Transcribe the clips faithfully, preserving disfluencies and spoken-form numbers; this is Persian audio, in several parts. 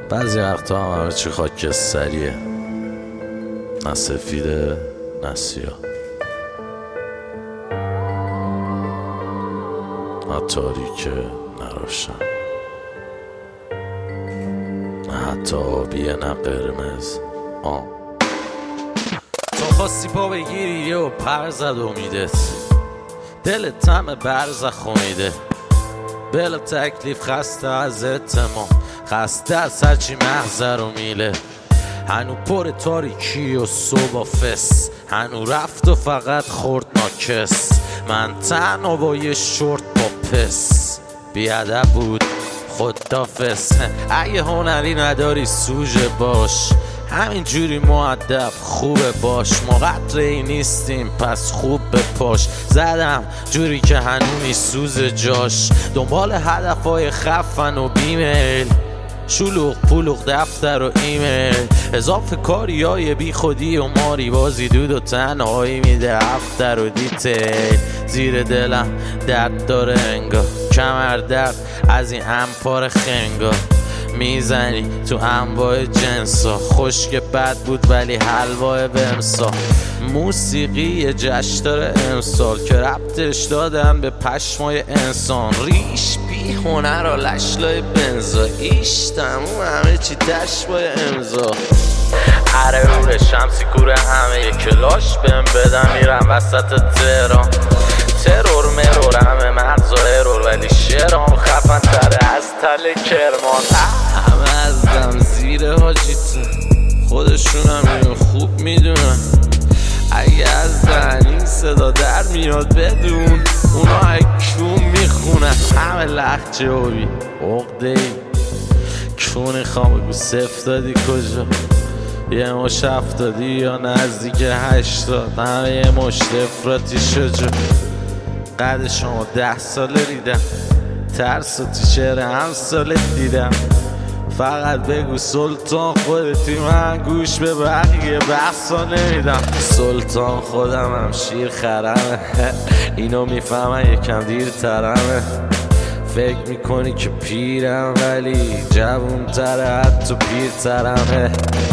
بعضی وقتا هم همه چی خاکستریه، نه سفیده نه سیاه، نه تاریکه نه روشن، نه حتی آبیه نه قرمز. آه تو خواستی پا بگیری و پر زد امیدت، دلت تم برز خومیده، بلا تکلیف خسته از اتمام، خسته از هرچی مغزه رو میله. هنو پر تاریکی و صبح فس، هنو رفت و فقط خورد ناکس. من تنها با یه شورت با پس، بیادب بود خدافس. اگه هنری نداری سوژه باش، همین جوری مؤدب خوبه باش. ما قدری نیستیم پس خوب به پاش، زدم جوری که هنو میسوز جاش. دنبال هدفهای خفن و بیمیل، شلوغ پلوغ دفتر و ایمیل، اضافه کاری های بی خودی و ماری بازی، دود و تنهایی میده افتر و دیتیل. زیر دلم درد داره انگار، کمر درد از این انپار خنگا. میزنی تو انواع جنسا، خشک بد بود ولی حلوای بمسا. موسیقی یه جشن داره امسال که ربطش دادن به پشمای انسان. ریش بی هنر و لشلای بنزا، ایش تموم همه چی تشبای امضا. اره روره شمسی کوره همه یه کلاش بهم بدم، میرم وسط تهران. ترور مرور همه مغز و ارور، ولی شعرام خفن تره از تل کرمان. همه از دم زیر حاجیتون، خودشون هم اینو خوب میدونن. اگه از دهنین صدا در میاد بدون، اونا اکون میخونن. همه لحجه هوی عقده ای کونی خام بگو صفر دادی کجا، یه مش افتادی یا نزدیک هشتاد. همه یه مشت افراتی شجا، قد شما ده ساله ریدم، ترس و تیشر هم ساله دیدم. فقط بگو سلطان خودتی، من گوش به بقیه بحثا نمیدم. سلطان خودم هم شیر خرمه، اینو میفهمن یکم دیر ترمه. فکر میکنی که پیرم ولی جوون تره، حتی پیر ترمه.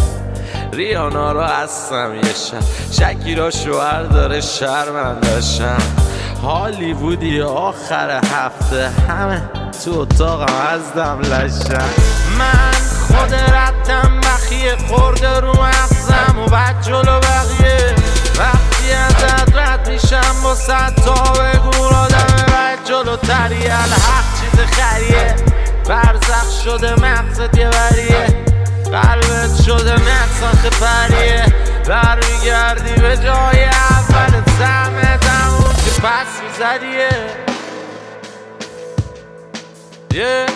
ریانا رو هستم یه شب، شکیرا شوهر داره شرمندشم. هالیوودی آخر هفته، همه تو اتاقم از دم لشم. من خود ردم بخیه خورده رو مغزم و بعد جلو بقیه. وقتی ازت رد میشم با صد تا بگو آدم بعد جلو تریه. الحق چیز خریه، برزخ شده مغزت یه بریه، قلبت شده نقصان پریه. برمیگردی به جای اول زمت، همون که پس میزدیه. yeah.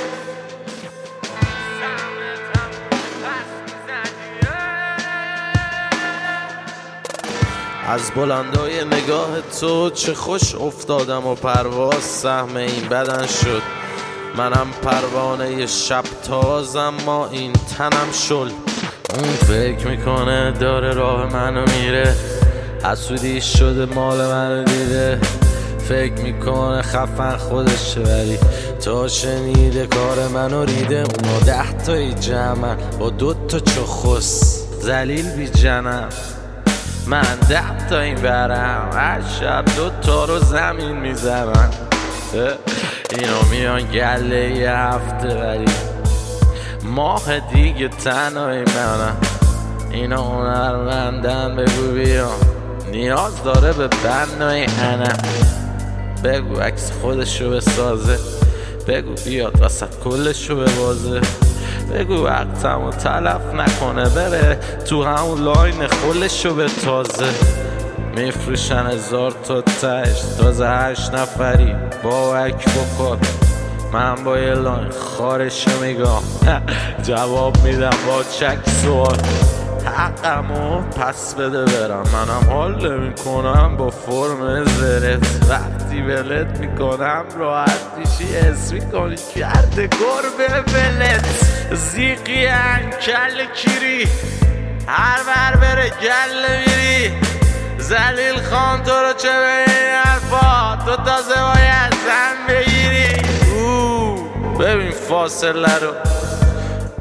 از بلندای نگاه تو چه خوش افتادم و پرواز سهم این بدن شد. منم پروانه شب تازم، ما این تنم شل. اون فکر میکنه داره راه منو میره، حسودی شده مال منو دیده. فکر میکنه خفن خودشه ولی تا شنیده کار منو ریده. اونا ده تایی جمعن با دوتا چخص زلیل بی جنم، من ده تا این برم. هر شب دوتا رو زمین میزنن، اینا میان گله یه هفته ولی ماه دیگه تنهایی منم. اینا هنرمندن بگو بیان، نیاز داره به بنای انم. بگو عکس خودشو بسازه، بگو بیاد وسط کلشو ببازه. بگو وقتمو تلف نکنه، بره تو همون لاین خلشو به تازه. میفروشن هزار تا تش، تازه هشت نفری با وک بکن. من با یه لاین خارشو میگم، جواب میدم با چک سوال. حقمو پس بده برم، منم حال نمیکنم با فرم زرت. وقتی ولت میکنم راحت میشی، حس میکنی کرده گربه ولت. زیقی انکل کیری، هر بر بره گله میری. زلیل خان تو رو چه به این حرفا، تو تازه باید زن بگیری. ببین فاصله رو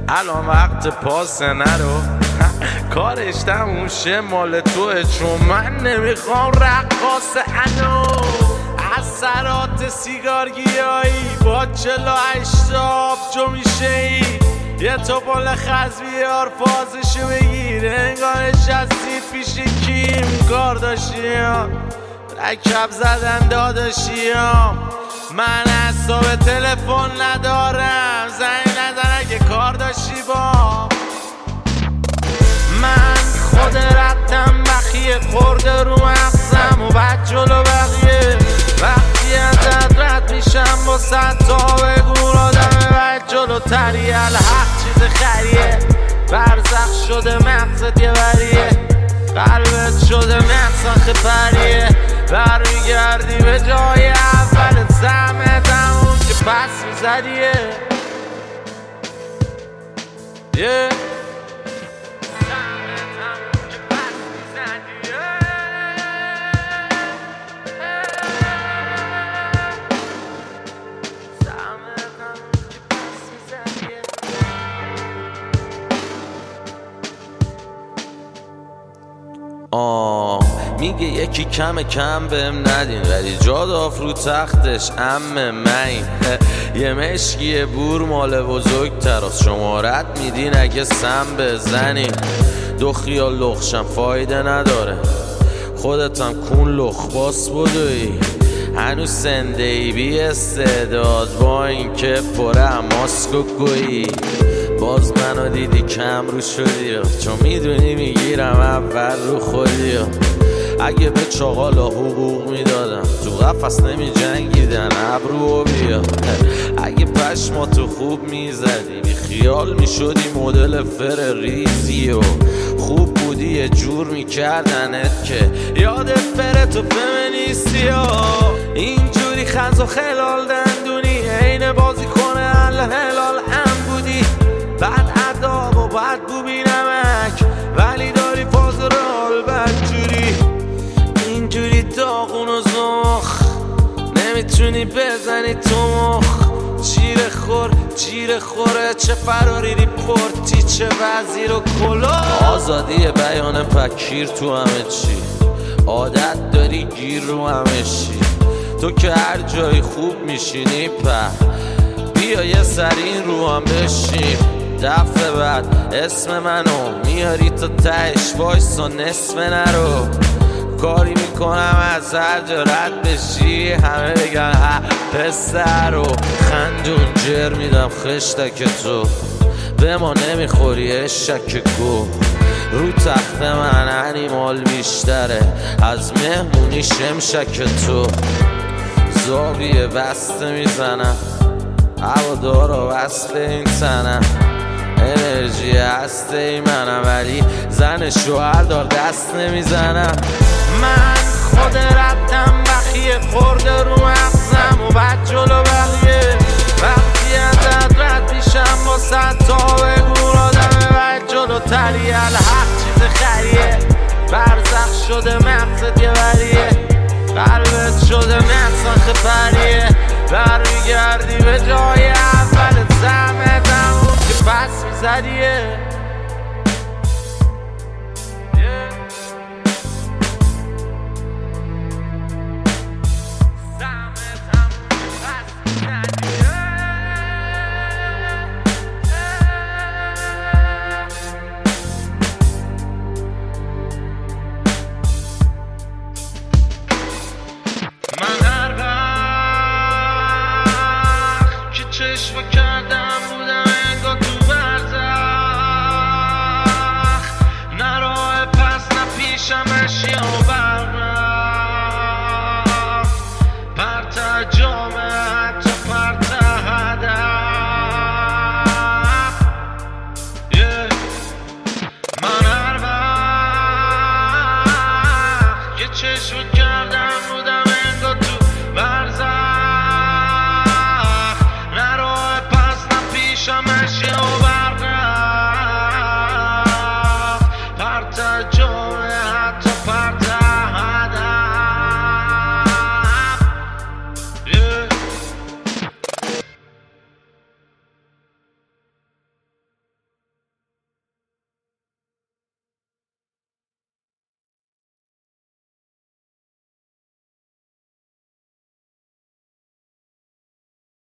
الان وقت پاسه نرو کارش تموشه مال توه، چون من نمیخوام رقاص انو اثرات سیگار گیایی با چلا اشتاب جو میشه ای یه توپال خز بیار فازشو بگیر انگار نشستی پیش کیم کارداشیان رکب زدن داداشیام من حساب تلفن ندارم زنگ نزن اگه کار داشتی با من خود رفتم بخیه خورده رو مغزم و بعد جلو بقیه وقتی ازت رد میشم با صد تا بگور آدم بعد جلو تریه الحق چیز خریه برزخ شده مغزت یه بریه قلبت شده مغزخ پریه برمیگردی به جای اولت زمت همون که پس میزدیه yeah. آه میگه یکی کم کم بهم ندین ولی جا داف رو تختش امه من یه مشکی بور مال بزرگ تراست شمارت میدین اگه سم بزنین دو خیال لخشم فایده نداره خودتم کون لخ باس بودوی هنوز سنده ای بی استعداد با این که پره ماسک و گویی باز منو دیدی کم رو شدی چون میدونی میگیرم اول رو خودی اگه به چاقالا حقوق میدادم تو قفص نمی جنگیدن ابرو بیا اگه پشماتو خوب میزدی بی خیال میشدی مدل فر ریزی و خوب بودی یه جور میکردنت که یادت بره تو فمینیستی اینجوری خز و خلال دندونی عین بازی کنه هلال هم بودی بعد عذاب و بعد بو بینمک ولی داری فاز رال بدجوری اینجوری داغون و زخ نمیتونی بزنی تو مخ جیر خور جیر خوره چه فراری ریپورتی چه وزیر و کلا آزادی بیان پکیر تو همه چی عادت داری گیر رو همه چی تو که هر جایی خوب میشینی په بیا یه سرین رو هم بشیم دفعه بعد اسم منو میاری تا تهش وایس و نصف نرو کاری میکنم از هر جا رد بشی همه بگن ها پسر رو خندون جر میدم خشتک تو به ما نمیخوری اشک گو رو تخت من انیمال بیشتره از مهمونی شمشک تو زاویه بسته میزنم هوادارا وصل این تنم انرژی هسته ای منم ولی زن شوهر دار دست نمیزنم من خود رفتم بخیه خورده رو مغزم و بعد جلو بقیه وقتی ازت رد میشم با صد تا بگور آدم بعد جلو تریه الحق چیز خریه برزخ شده مغزت یه بریه قلبت شده مغزخ پریه برمیگردی به جای اولت زمت همون که پس میزدیه چشم کردم بودم انگار تو برزخ نه راه پس نه پیشم اشیا و برنم پرت جامعه حتی پرت هدف yeah. من هر وقت یه چشم